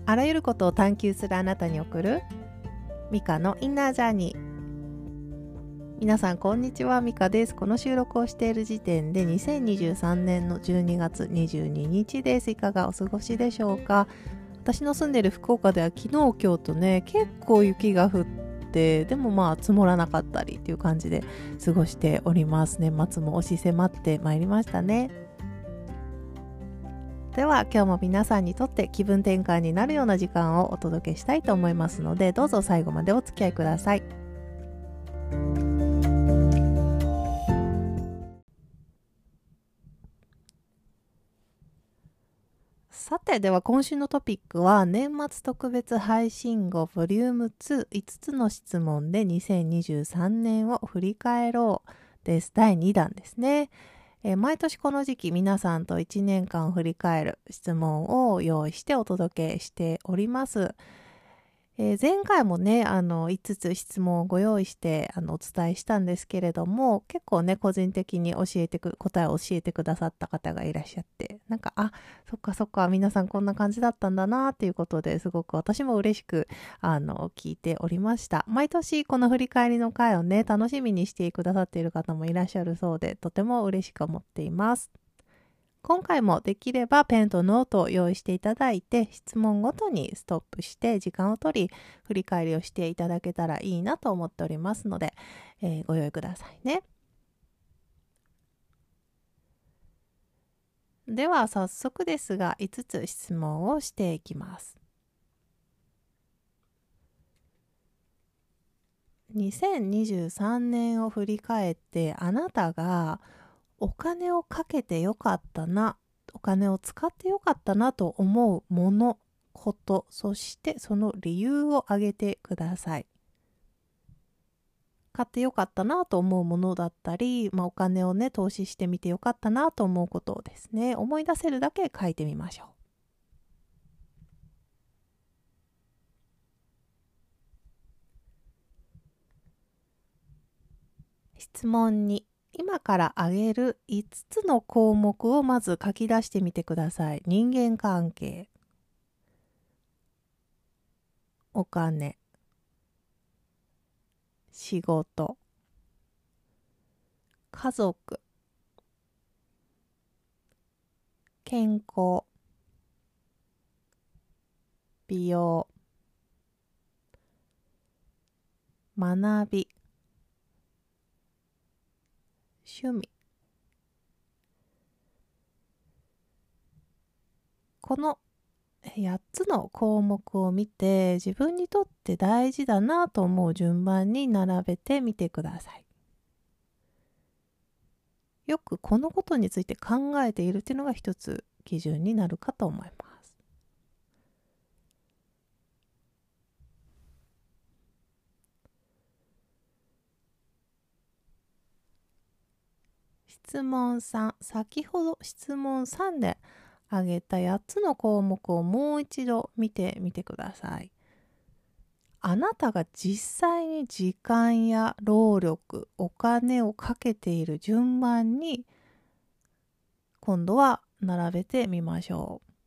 あらゆることを探求するあなたに送るミカのインナージャーニー。皆さんこんにちは、ミカです。この収録をしている時点で2023年の12月22日です。いかがお過ごしでしょうか。私の住んでいる福岡では昨日今日とね結構雪が降って、でも積もらなかったりっていう感じで過ごしております。年末も押し迫ってまいりましたね。では今日も皆さんにとって気分転換になるような時間をお届けしたいと思いますので、どうぞ最後までお付き合いください。さて、では今週のトピックは年末特別配信後ボリューム2、5つの質問で2023年を振り返ろうです。第2弾ですね。毎年この時期皆さんと1年間を振り返る質問を用意してお届けしております。前回もね5つ質問をご用意してお伝えしたんですけれども、結構ね個人的に答えを教えてくださった方がいらっしゃって、そっか皆さんこんな感じだったんだなっていうことで、すごく私も嬉しく聞いておりました。毎年この振り返りの回をね楽しみにしてくださっている方もいらっしゃるそうで、とても嬉しく思っています。今回もできればペンとノートを用意していただいて、質問ごとにストップして時間を取り振り返りをしていただけたらいいなと思っておりますので、ご用意くださいね。では早速ですが5つ質問をしていきます。2023年を振り返ってあなたがお金をかけてよかったな、お金を使ってよかったなと思うもの、こと、そしてその理由を挙げてください。買ってよかったなと思うものだったり、お金をね投資してみてよかったなと思うことをですね、思い出せるだけ書いてみましょう。質問2、今から挙げる5つの項目をまず書き出してみてください。人間関係、お金、仕事、家族、健康、美容、学び、趣味。この8つの項目を見て、自分にとって大事だなと思う順番に並べてみてください。よくこのことについて考えているというのが一つ基準になるかと思います。質問3、先ほど質問3で挙げた8つの項目をもう一度見てみてください。あなたが実際に時間や労力、お金をかけている順番に今度は並べてみましょう。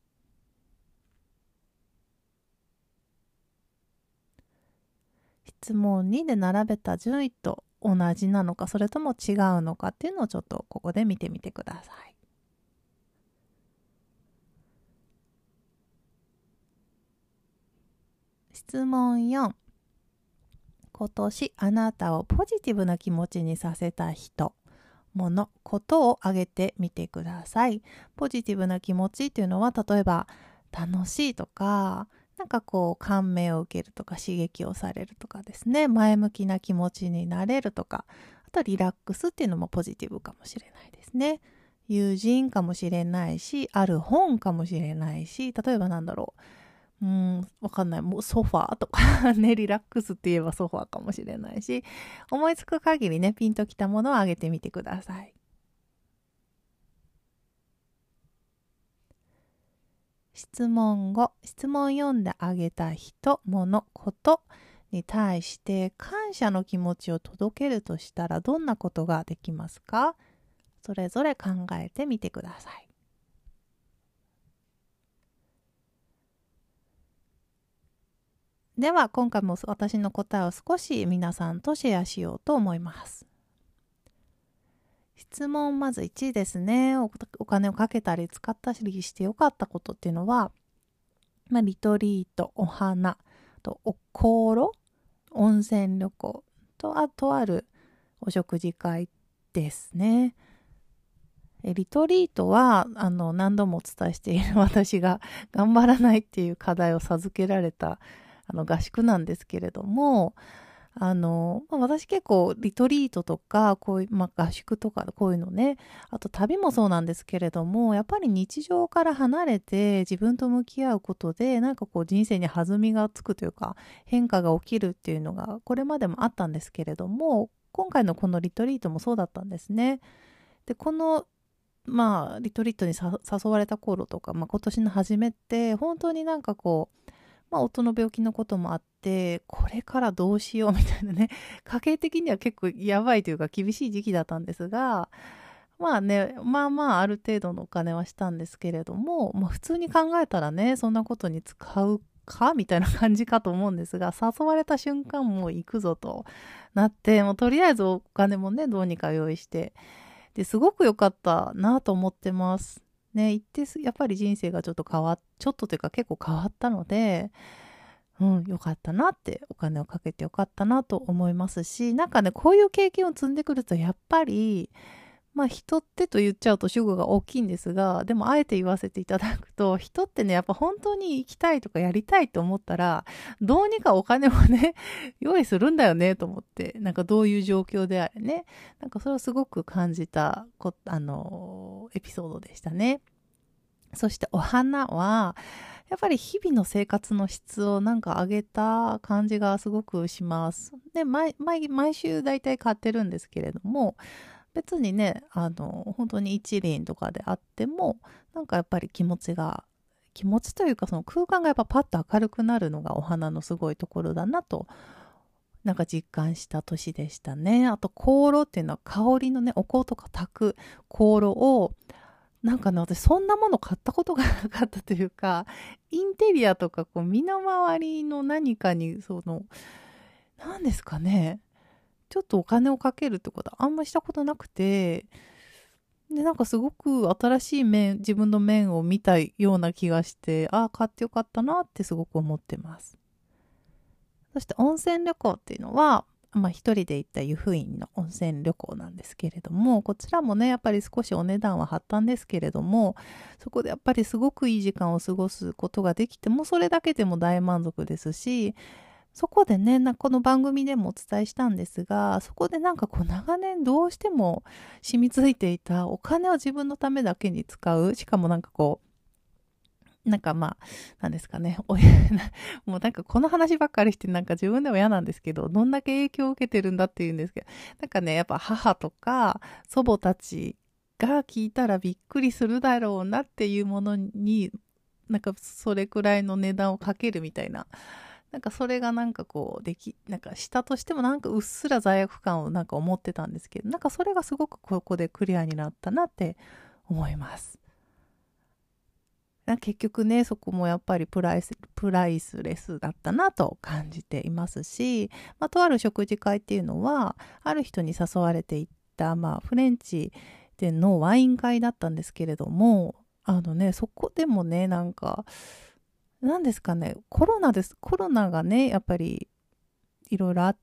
質問2で並べた順位と同じなのか、それとも違うのかっていうのをちょっとここで見てみてください。質問4、今年あなたをポジティブな気持ちにさせた人、もの、ことを挙げてみてください。ポジティブな気持ちというのは、例えば楽しいとか、感銘を受けるとか、刺激をされるとかですね、前向きな気持ちになれるとか、あとリラックスっていうのもポジティブかもしれないですね。友人かもしれないし、ある本かもしれないし、例えばわかんない。もうソファーとかね、リラックスって言えばソファーかもしれないし、思いつく限りね、ピンときたものを挙げてみてください。質問5、質問4で挙げた人、物、ことに対して感謝の気持ちを届けるとしたらどんなことができますか？それぞれ考えてみてください。 では今回も私の答えを少し皆さんとシェアしようと思います。質問まず1ですね。お金をかけたり使ったりしてよかったことっていうのは、リトリート、お花とお香炉、温泉旅行とあるお食事会ですね。リトリートは何度もお伝えしている私が頑張らないっていう課題を授けられた合宿なんですけれども、私結構リトリートとかこういう、合宿とかこういうのね、あと旅もそうなんですけれども、やっぱり日常から離れて自分と向き合うことでなんかこう人生に弾みがつくというか変化が起きるっていうのがこれまでもあったんですけれども、今回のこのリトリートもそうだったんですね。でこのリトリートに誘われた頃とか、今年の初めって本当になんかこう、夫の病気のこともあって、これからどうしようみたいなね、家計的には結構やばいというか厳しい時期だったんですが、ある程度のお金はしたんですけれども、普通に考えたらね、そんなことに使うかみたいな感じかと思うんですが、誘われた瞬間もう行くぞとなって、とりあえずお金もね、どうにか用意して、ですごく良かったなと思ってます。ね、行ってやっぱり人生がちょっとというか結構変わったので、良かったなって、お金をかけて良かったなと思いますし、なんかね、こういう経験を積んでくるとやっぱり、人ってと言っちゃうと主語が大きいんですが、でもあえて言わせていただくと、人ってね、やっぱ本当に行きたいとかやりたいと思ったら、どうにかお金をね、用意するんだよねと思って、なんかどういう状況であれね、なんかそれをすごく感じたエピソードでしたね。そしてお花は、やっぱり日々の生活の質をなんか上げた感じがすごくします。で、毎週大体買ってるんですけれども、別にね、本当に一輪とかであっても、なんかやっぱり気持ちというかその空間がやっぱパッと明るくなるのがお花のすごいところだなと、なんか実感した年でしたね。あと香炉っていうのは香りのね、お香とか炊く香炉を、なんかね、私そんなもの買ったことがなかったというか、インテリアとかこう身の回りの何かに何ですかね、ちょっとお金をかけるってことはあんましたことなくて、で、なんかすごく新しい自分の面を見たような気がして、買ってよかったなってすごく思ってます。そして温泉旅行っていうのは、一人で行った湯布院の温泉旅行なんですけれども、こちらもね、やっぱり少しお値段は張ったんですけれども、そこでやっぱりすごくいい時間を過ごすことができても、それだけでも大満足ですし、そこでね、この番組でもお伝えしたんですが、そこでなんかこう長年どうしても染みついていたお金を自分のためだけに使う、しかもなんかこう、なんですかね、もうなんかこの話ばっかりしてなんか自分でも嫌なんですけど、どんだけ影響を受けてるんだっていうんですけど、なんかね、やっぱ母とか祖母たちが聞いたらびっくりするだろうなっていうものに、なんかそれくらいの値段をかけるみたいな、なんかそれがなんかこうなんかしたとしてもなんかうっすら罪悪感をなんか思ってたんですけど、なんかそれがすごくここでクリアになったなって思います。結局ね、そこもやっぱりプライスレスだったなと感じていますし、とある食事会っていうのは、ある人に誘われていった、フレンチでのワイン会だったんですけれども、そこでもね、なんか、なんですかね、コロナがね、やっぱりいろいろあって、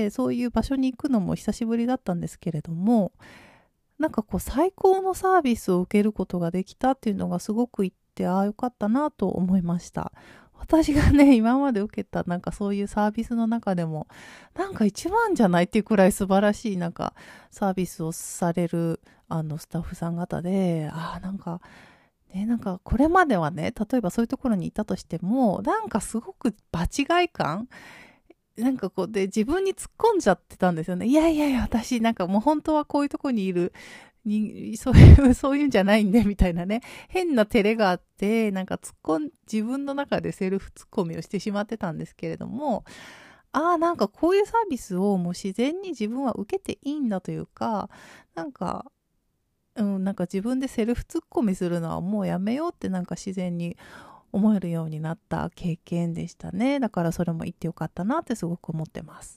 そういう場所に行くのも久しぶりだったんですけれども、なんかこう最高のサービスを受けることができたっていうのがすごくよかったなと思いました。私がね、今まで受けたなんかそういうサービスの中でも、なんか一番じゃないっていうくらい素晴らしいなんかサービスをされるスタッフさん方で、なんかこれまではね、例えばそういうところにいたとしても、なんかすごく場違い感なんかこうで自分に突っ込んじゃってたんですよね。いやいやいや、私なんかもう本当はこういうとこにいるそういうんじゃないんで、みたいなね。変な照れがあって、なんか自分の中でセルフツッコミをしてしまってたんですけれども、なんかこういうサービスをもう自然に自分は受けていいんだというか、なんか、なんか自分でセルフツッコミするのはもうやめようってなんか自然に思えるようになった経験でしたね。だからそれも言ってよかったなってすごく思ってます。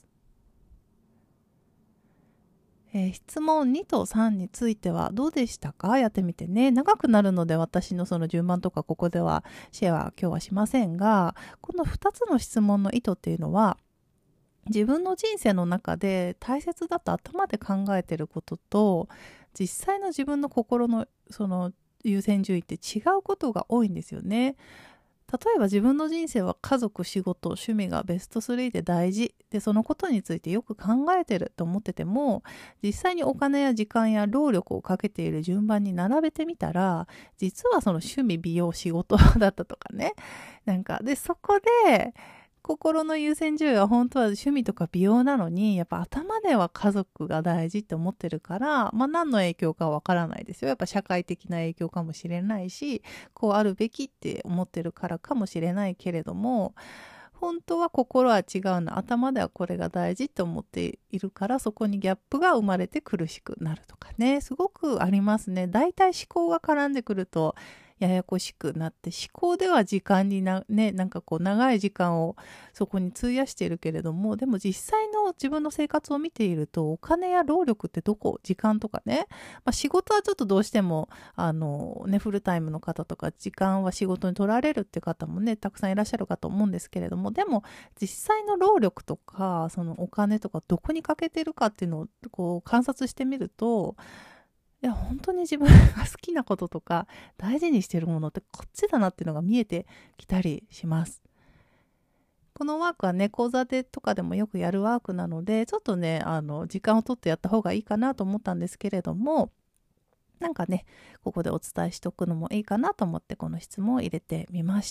質問2と3についてはどうでしたか？やってみてね。長くなるので私のその順番とかここではシェアは今日はしませんが、この2つの質問の意図っていうのは、自分の人生の中で大切だと頭で考えてることと、実際の自分の心のその優先順位って違うことが多いんですよね。例えば自分の人生は家族、仕事、趣味がベスト3で大事で、そのことについてよく考えてると思ってても、実際にお金や時間や労力をかけている順番に並べてみたら、実はその趣味、美容、仕事だったとかね。でそこで心の優先順位は本当は趣味とか美容なのに、やっぱ頭では家族が大事って思ってるから、何の影響かわからないですよ。やっぱ社会的な影響かもしれないし、こうあるべきって思ってるからかもしれないけれども、本当は心は違うの。頭ではこれが大事って思っているから、そこにギャップが生まれて苦しくなるとかね。すごくありますね。大体思考が絡んでくると、ややこしくなって、思考では時間に長い時間をそこに費やしているけれども、でも実際の自分の生活を見ていると、お金や労力って時間とかね、仕事はちょっとどうしてもフルタイムの方とか時間は仕事に取られるって方もねたくさんいらっしゃるかと思うんですけれども、でも実際の労力とかそのお金とかどこにかけてるかっていうのをこう観察してみると、いや本当に自分が好きなこととか大事にしてるものってこっちだなっていうのが見えてきたりします。このワークはね、講座でとかでもよくやるワークなので、ちょっとね、時間をとってやった方がいいかなと思ったんですけれども、ここでお伝えしておくのもいいかなと思ってこの質問を入れてみました。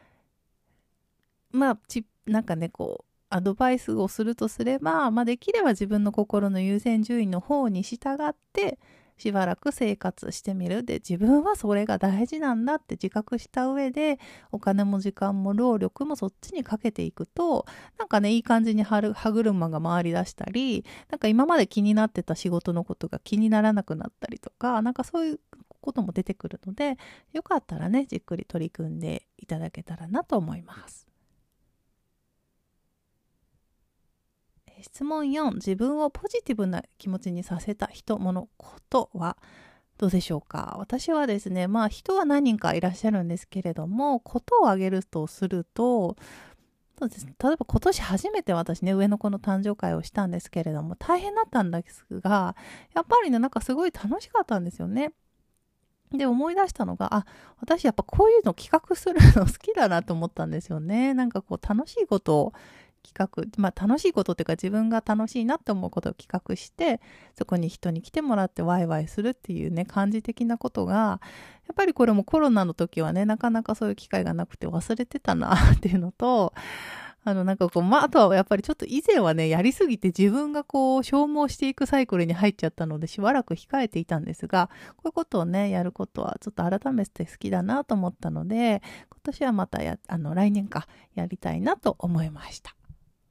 アドバイスをするとすれば、できれば自分の心の優先順位の方に従ってしばらく生活してみる。で、自分はそれが大事なんだって自覚した上で、お金も時間も労力もそっちにかけていくと、いい感じに歯車が回り出したり、今まで気になってた仕事のことが気にならなくなったりとか、そういうことも出てくるので、よかったらね、じっくり取り組んでいただけたらなと思います。質問4、自分をポジティブな気持ちにさせた人、物、ことはどうでしょうか？私はですね、人は何人かいらっしゃるんですけれども、ことを挙げるとすると、そうですね、例えば今年初めて私ね、上の子の誕生会をしたんですけれども、大変だったんですが、やっぱりね、すごい楽しかったんですよね。で、思い出したのが、私やっぱこういうの企画するの好きだなと思ったんですよね。楽しいことを企画、楽しいことっていうか自分が楽しいなって思うことを企画して、そこに人に来てもらってワイワイするっていうね、感じ的なことが、やっぱりこれもコロナの時はね、なかなかそういう機会がなくて忘れてたなっていうのと、あとはやっぱりちょっと以前はね、やりすぎて自分が消耗していくサイクルに入っちゃったので、しばらく控えていたんですが、こういうことをね、やることはちょっと改めて好きだなと思ったので、今年はまた来年やりたいなと思いました。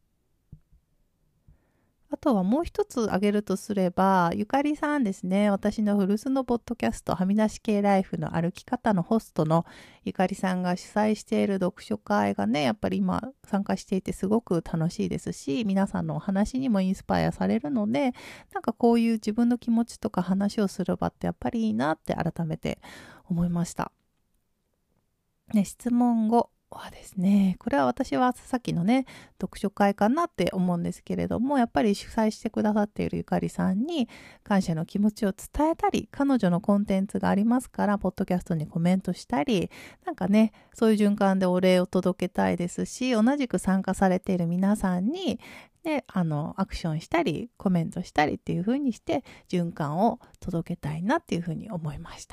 あとはもう一つ挙げるとすれば、ゆかりさんですね。私の古巣のポッドキャスト、はみ出し系ライフの歩き方のホストのゆかりさんが主催している読書会がね、やっぱり今参加していてすごく楽しいですし、皆さんのお話にもインスパイアされるので、こういう自分の気持ちとか話をする場ってやっぱりいいなって改めて思いました。ね、質問後はですね、これは私はさっきのね、読書会かなって思うんですけれども、やっぱり主催してくださっているゆかりさんに感謝の気持ちを伝えたり、彼女のコンテンツがありますから、ポッドキャストにコメントしたり、そういう循環でお礼を届けたいですし、同じく参加されている皆さんに、アクションしたり、コメントしたりっていう風にして、循環を届けたいなっていう風に思いました。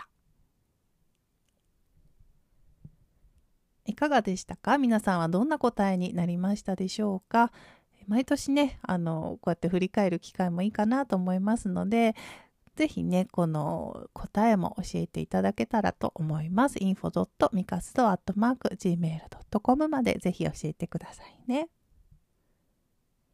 いかがでしたか？皆さんはどんな答えになりましたでしょうか？毎年ね、こうやって振り返る機会もいいかなと思いますので、ぜひね、この答えも教えていただけたらと思います。info.mikasdo@gmail.com までぜひ教えてくださいね。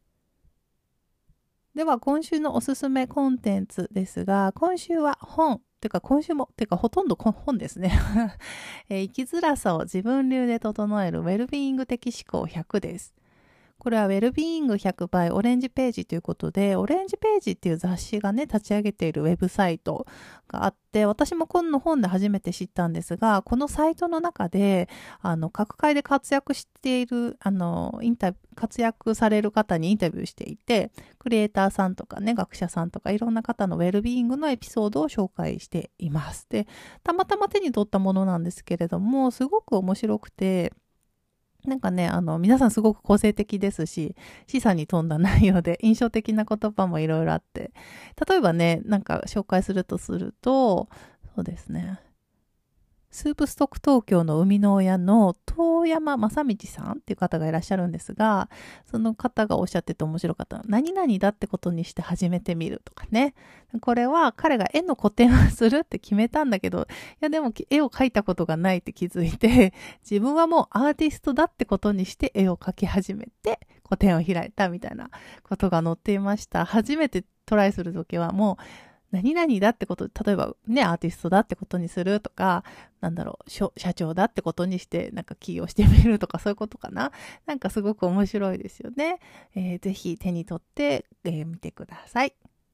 では今週のおすすめコンテンツですが、今週は本てか今週も、てかほとんど本ですね。生きづらさを自分流で整えるウェルビーイング的思考100です。これはウェルビーイング100 by オレンジページということで、オレンジページっていう雑誌がね、立ち上げているウェブサイトがあって、私もこの本で初めて知ったんですが、このサイトの中で、各界で活躍している、活躍される方にインタビューしていて、クリエイターさんとかね、学者さんとかいろんな方のウェルビーイングのエピソードを紹介しています。で、たまたま手に取ったものなんですけれども、すごく面白くて、なんかね、皆さんすごく個性的ですし、示唆に富んだ内容で印象的な言葉もいろいろあって、例えばね、なんか紹介すると、そうですね。スープストック東京の生みの親の遠山正道さんっていう方がいらっしゃるんですが、その方がおっしゃってて面白かったのは、何々だってことにして始めてみるとかね。これは彼が絵の個展をするって決めたんだけど、いやでも絵を描いたことがないって気づいて、自分はもうアーティストだってことにして絵を描き始めて、個展を開いたみたいなことが載っていました。初めてトライするときはもう、何々だってこと、例えばね、アーティストだってことにするとか、社長だってことにして、なんか起業してみるとか、そういうことかな。なんかすごく面白いですよね。ぜひ手に取って、見てください。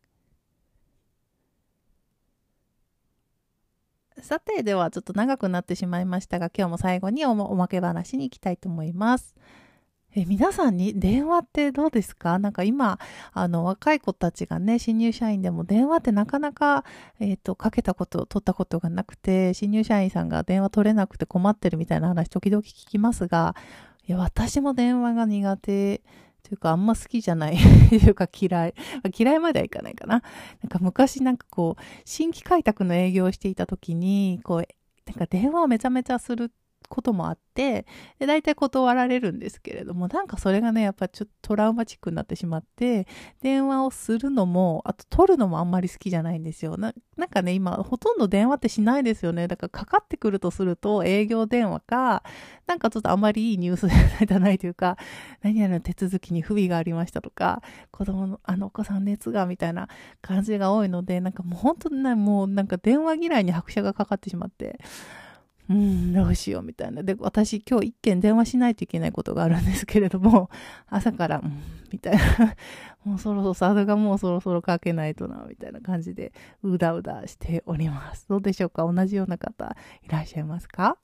さて、ではちょっと長くなってしまいましたが、今日も最後におまけ話に行きたいと思います。皆さんに電話ってどうですか？なんか今、若い子たちがね、新入社員でも電話ってなかなか、取ったことがなくて、新入社員さんが電話取れなくて困ってるみたいな話時々聞きますが、いや、私も電話が苦手というか、あんま好きじゃないというか嫌い。嫌いまではいかないかな。なんか昔新規開拓の営業をしていた時に、なんか電話をめちゃめちゃすることもあって、で、大体断られるんですけれども、なんかそれがね、やっぱちょっとトラウマチックになってしまって、電話をするのも、あと取るのもあんまり好きじゃないんですよ。なんかね、今、ほとんど電話ってしないですよね。だからかかってくるとすると、営業電話か、なんかちょっとあんまりいいニュースじゃないというか、何々の手続きに不備がありましたとか、お子さん熱がみたいな感じが多いので、なんかもう本当にもうなんか電話嫌いに拍車がかかってしまって、どうしようみたいな。で、私今日一件電話しないといけないことがあるんですけれども、朝から、みたいな。もうそろそろ、サードがもうそろそろかけないとな、みたいな感じで、うだうだしております。どうでしょうか？同じような方、いらっしゃいますか？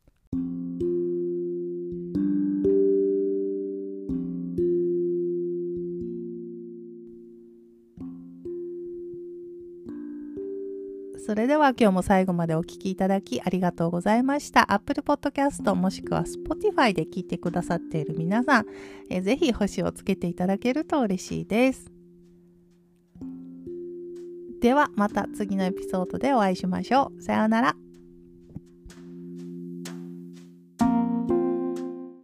それでは今日も最後までお聞きいただきありがとうございました。Apple Podcast もしくは Spotify で聞いてくださっている皆さん、ぜひ星をつけていただけると嬉しいです。ではまた次のエピソードでお会いしましょう。さようなら。